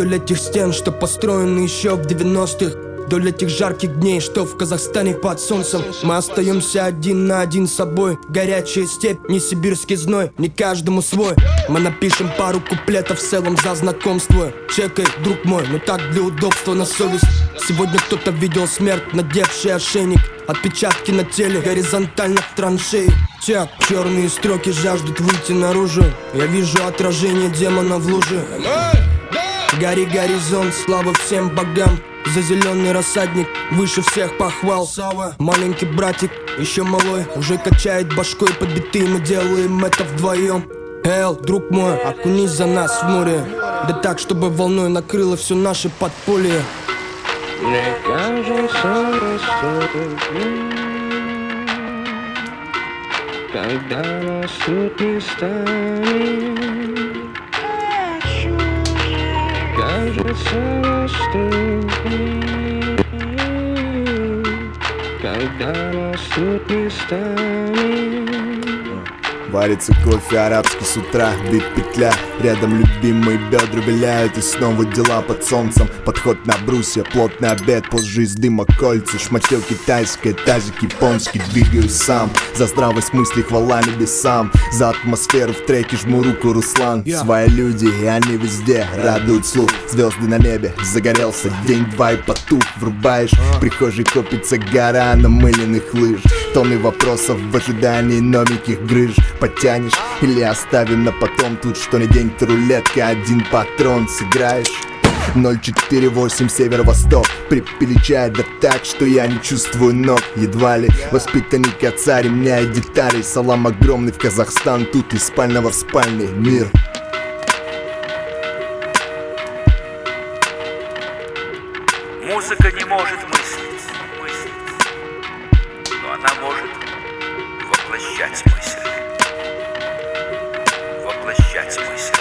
Вдоль этих стен, что построены еще в 90-х, вдоль этих жарких дней, что в Казахстане под солнцем, мы остаемся один на один с собой. Горячая степь, не сибирский зной, не каждому свой. Мы напишем пару куплетов в целом за знакомство. Чекай, друг мой, но так для удобства на совесть. Сегодня кто-то видел смерть, надевший ошейник. Отпечатки на теле, горизонтально в траншеи. Чак, черные строки жаждут выйти наружу. Я вижу отражение демона в луже. Гори горизонт, слава всем богам. За зеленый рассадник, выше всех похвал. Сава, маленький братик, еще малой, уже качает башкой под биты. Мы делаем это вдвоем. Эл, друг мой, окунись за нас в море. Да так, чтобы волной накрыло все наше подполье. Мне кажется, когда нас тут не станет, кажется, наступит, когда нас тут не станет. Варится кофе арабский с утра, бит петля. Рядом любимые бедра виляют, и снова дела под солнцем. Подход на брусья, плотный обед, позже из дыма кольца. Шматье китайское, тазик японский, двигаюсь сам. За здравость мысли хвала небесам. За атмосферу в треке жму руку, Руслан. Свои люди, и они везде радуют слух. Звезды на небе, загорелся день-два и потух. Врубаешь, в прихожей копится гора намыленных лыж. Тонны вопросов в ожидании новеньких грыж. Подтянешь или оставим на потом? Тут что ни день, то рулетка, один патрон сыграешь. 048 северо-восток, припелечает да так, что я не чувствую ног. Едва ли воспитанник отца ремняет детали. Салам огромный в Казахстан, тут из спального в спальный мир. Музыка не может мыслить, но она может воплощать мысль. Воплощать мысль.